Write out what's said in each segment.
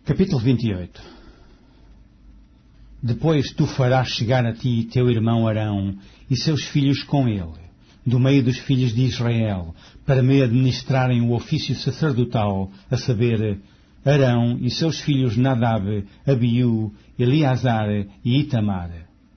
Capítulo 28. Depois tu farás chegar a ti teu irmão Arão e seus filhos com ele, do meio dos filhos de Israel, para me administrarem o ofício sacerdotal, a saber, Arão e seus filhos Nadab, Abiú, Eleazar e Itamar.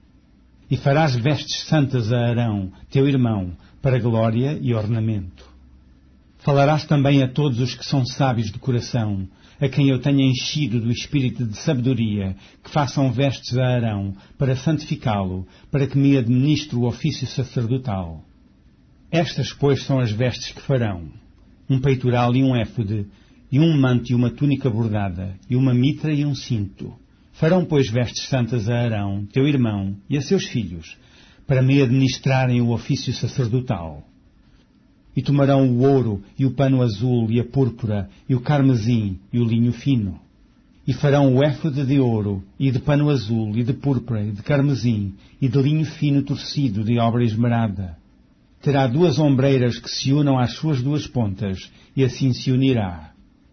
E farás vestes santas a Arão, teu irmão, para glória e ornamento. Falarás também a todos os que são sábios de coração, a quem eu tenha enchido do espírito de sabedoria, que façam vestes a Arão, para santificá-lo, para que me administre o ofício sacerdotal. Estas, pois, são as vestes que farão: um peitoral e um éfode, e um manto e uma túnica bordada, e uma mitra e um cinto. Farão, pois, vestes santas a Arão, teu irmão, e a seus filhos, para me administrarem o ofício sacerdotal. E tomarão o ouro, e o pano azul, e a púrpura, e o carmesim, e o linho fino. E farão o éfode de ouro, e de pano azul, e de púrpura, e de carmesim, e de linho fino torcido, de obra esmerada. Terá 2 ombreiras que se unam às suas 2 pontas, e assim se unirá.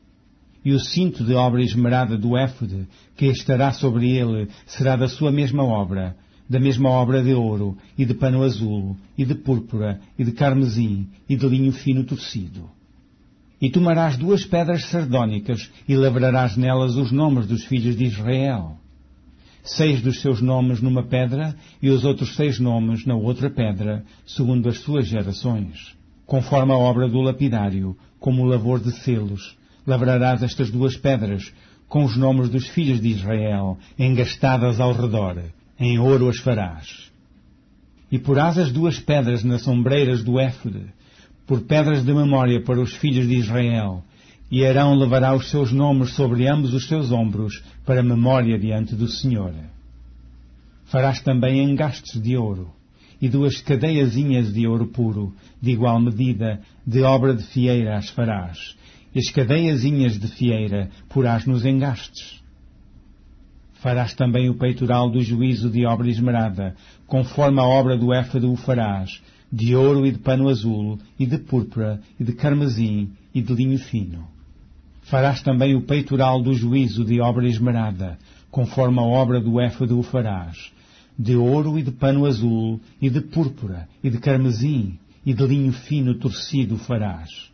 E o cinto de obra esmerada do éfode, que estará sobre ele, será da sua mesma obra, da mesma obra de ouro, e de pano azul, e de púrpura, e de carmesim, e de linho fino torcido. E tomarás 2 pedras sardónicas, e lavrarás nelas os nomes dos filhos de Israel. 6 dos seus nomes numa pedra, e os outros 6 nomes na outra pedra, segundo as suas gerações. Conforme a obra do lapidário, como o lavor de selos, lavrarás estas 2 pedras, com os nomes dos filhos de Israel, engastadas ao redor. Em ouro as farás. E porás as 2 pedras nas ombreiras do éfode, por pedras de memória para os filhos de Israel, e Arão levará os seus nomes sobre ambos os seus ombros, para memória diante do Senhor. Farás também engastes de ouro, e 2 cadeiazinhas de ouro puro, de igual medida, de obra de fieira as farás, e as cadeiazinhas de fieira porás nos engastes. Farás também o peitoral do juízo de obra esmerada, conforme a obra do éfode o farás, de ouro e de pano azul, e de púrpura, e de carmesim, e de linho fino. Farás também o peitoral do juízo de obra esmerada, conforme a obra do éfode o farás, de ouro e de pano azul, e de púrpura, e de carmesim, e de linho fino torcido farás.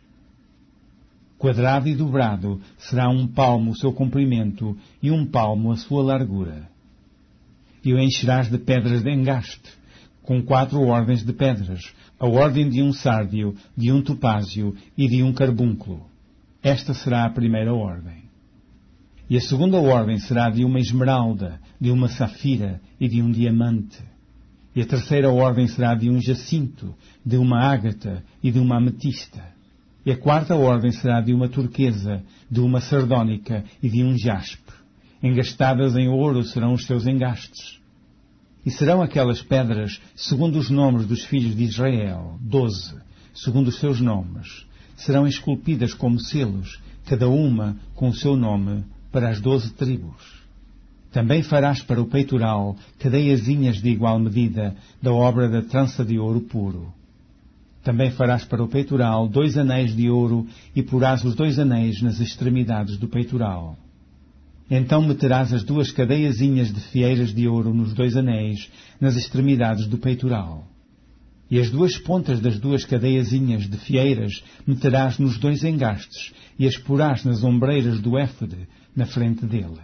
Quadrado e dobrado será 1 palmo o seu comprimento, e 1 palmo a sua largura. E o encherás de pedras de engaste, com 4 ordens de pedras, a ordem de um sárdio, de um topázio e de um carbúnculo. Esta será a primeira ordem. E a segunda ordem será de uma esmeralda, de uma safira e de um diamante. E a terceira ordem será de um jacinto, de uma ágata e de uma ametista. E a quarta ordem será de uma turquesa, de uma sardónica e de um jaspe. Engastadas em ouro serão os seus engastes. E serão aquelas pedras, segundo os nomes dos filhos de Israel, 12, segundo os seus nomes. Serão esculpidas como selos, cada uma com o seu nome, para as 12 tribos. Também farás para o peitoral cadeiazinhas de igual medida, da obra da trança de ouro puro. Também farás para o peitoral 2 anéis de ouro, e porás os 2 anéis nas extremidades do peitoral. Então meterás as 2 cadeiazinhas de fieiras de ouro nos 2 anéis, nas extremidades do peitoral. E as 2 pontas das 2 cadeiazinhas de fieiras meterás nos 2 engastes, e as porás nas ombreiras do éfode, na frente dele.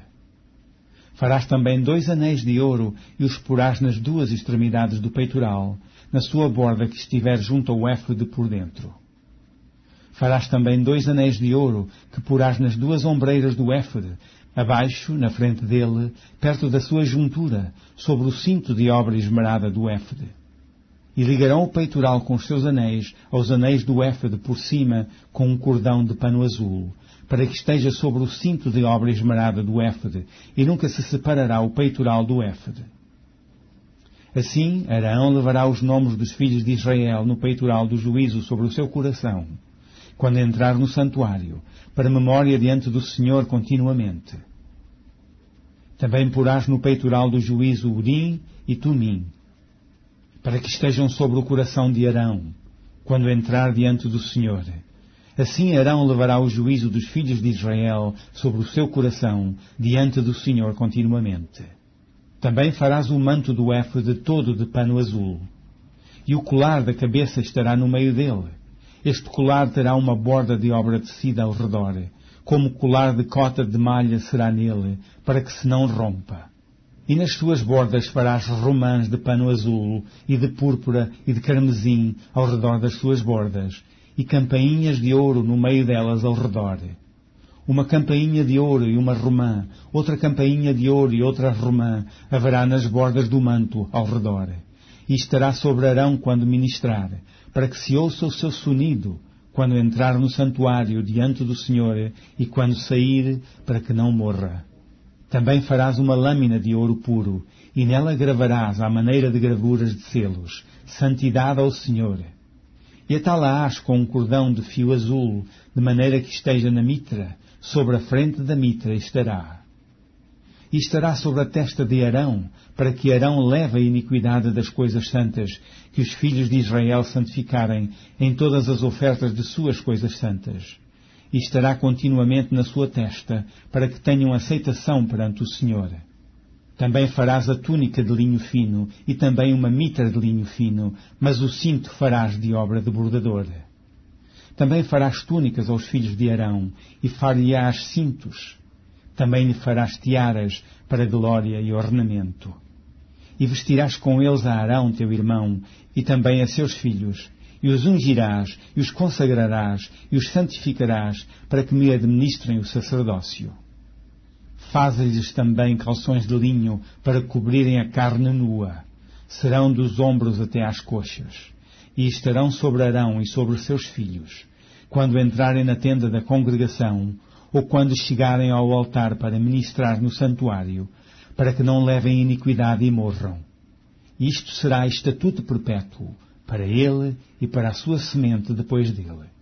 Farás também 2 anéis de ouro, e os porás nas 2 extremidades do peitoral, na sua borda que estiver junto ao éfode por dentro. Farás também 2 anéis de ouro, que porás nas 2 ombreiras do éfode, abaixo, na frente dele, perto da sua juntura, sobre o cinto de obra esmerada do éfode. E ligarão o peitoral com os seus anéis aos anéis do éfode por cima, com um cordão de pano azul, para que esteja sobre o cinto de obra esmerada do éfode, e nunca se separará o peitoral do éfode. Assim, Arão levará os nomes dos filhos de Israel no peitoral do juízo sobre o seu coração, quando entrar no santuário, para memória diante do Senhor continuamente. Também porás no peitoral do juízo Urim e Tumim, para que estejam sobre o coração de Arão, quando entrar diante do Senhor, Assim Arão levará o juízo dos filhos de Israel sobre o seu coração diante do Senhor continuamente. Também farás o manto do éfode todo de pano azul. E o colar da cabeça estará no meio dele. Este colar terá uma borda de obra tecida ao redor, como colar de cota de malha será nele, para que se não rompa. E nas suas bordas farás romãs de pano azul, e de púrpura e de carmesim ao redor das suas bordas, e campainhas de ouro no meio delas ao redor. Uma campainha de ouro e uma romã, outra campainha de ouro e outra romã haverá nas bordas do manto ao redor. E estará sobre Arão quando ministrar, para que se ouça o seu sonido, quando entrar no santuário diante do Senhor e quando sair, para que não morra. Também farás uma lâmina de ouro puro, e nela gravarás à maneira de gravuras de selos, santidade ao Senhor. E atá-la-ás com um cordão de fio azul, de maneira que esteja na mitra, sobre a frente da mitra estará. E estará sobre a testa de Arão, para que Arão leve a iniquidade das coisas santas, que os filhos de Israel santificarem em todas as ofertas de suas coisas santas. E estará continuamente na sua testa, para que tenham aceitação perante o Senhor. Também farás a túnica de linho fino, e também uma mitra de linho fino, mas o cinto farás de obra de bordador. Também farás túnicas aos filhos de Arão, e far-lhe-ás cintos. Também lhe farás tiaras para glória e ornamento. E vestirás com eles a Arão, teu irmão, e também a seus filhos, e os ungirás, e os consagrarás, e os santificarás, para que me administrem o sacerdócio. Faze-lhes também calções de linho, para cobrirem a carne nua. Serão dos ombros até às coxas. E estarão sobre Arão e sobre seus filhos, quando entrarem na tenda da congregação, ou quando chegarem ao altar para ministrar no santuário, para que não levem iniquidade e morram. Isto será estatuto perpétuo, para ele e para a sua semente depois dele.